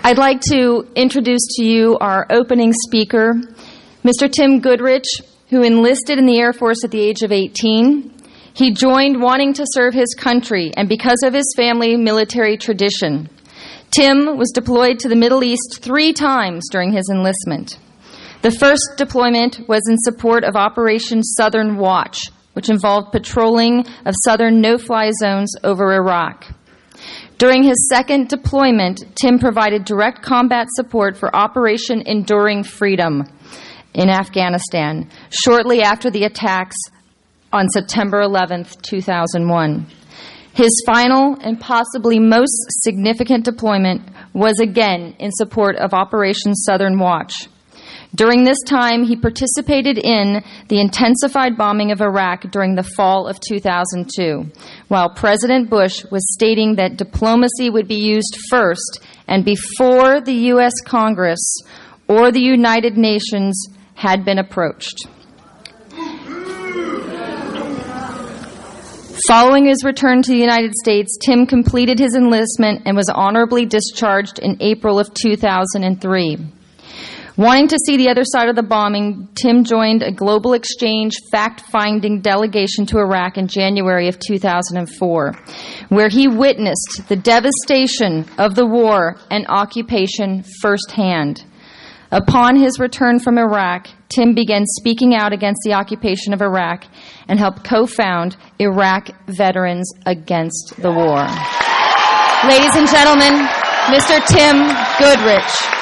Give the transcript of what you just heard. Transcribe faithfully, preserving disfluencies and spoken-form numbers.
I'd like to introduce to you our opening speaker, Mister Tim Goodrich, who enlisted in the Air Force at the age of eighteen. He joined wanting to serve his country and because of his family military tradition. Tim was deployed to the Middle East three times during his enlistment. The first deployment was in support of Operation Southern Watch, which involved patrolling of southern no-fly zones over Iraq. During his second deployment, Tim provided direct combat support for Operation Enduring Freedom in Afghanistan, shortly after the attacks on September eleventh, two thousand one. His final and possibly most significant deployment was again in support of Operation Southern Watch. During this time, he participated in the intensified bombing of Iraq during the fall of two thousand two, while President Bush was stating that diplomacy would be used first and before the U S Congress or the United Nations had been approached. Following his return to the United States, Tim completed his enlistment and was honorably discharged in April of two thousand three. Wanting to see the other side of the bombing, Tim joined a global exchange fact-finding delegation to Iraq in January of two thousand four, where he witnessed the devastation of the war and occupation firsthand. Upon his return from Iraq, Tim began speaking out against the occupation of Iraq and helped co-found Iraq Veterans Against the War. Ladies and gentlemen, Mister Tim Goodrich.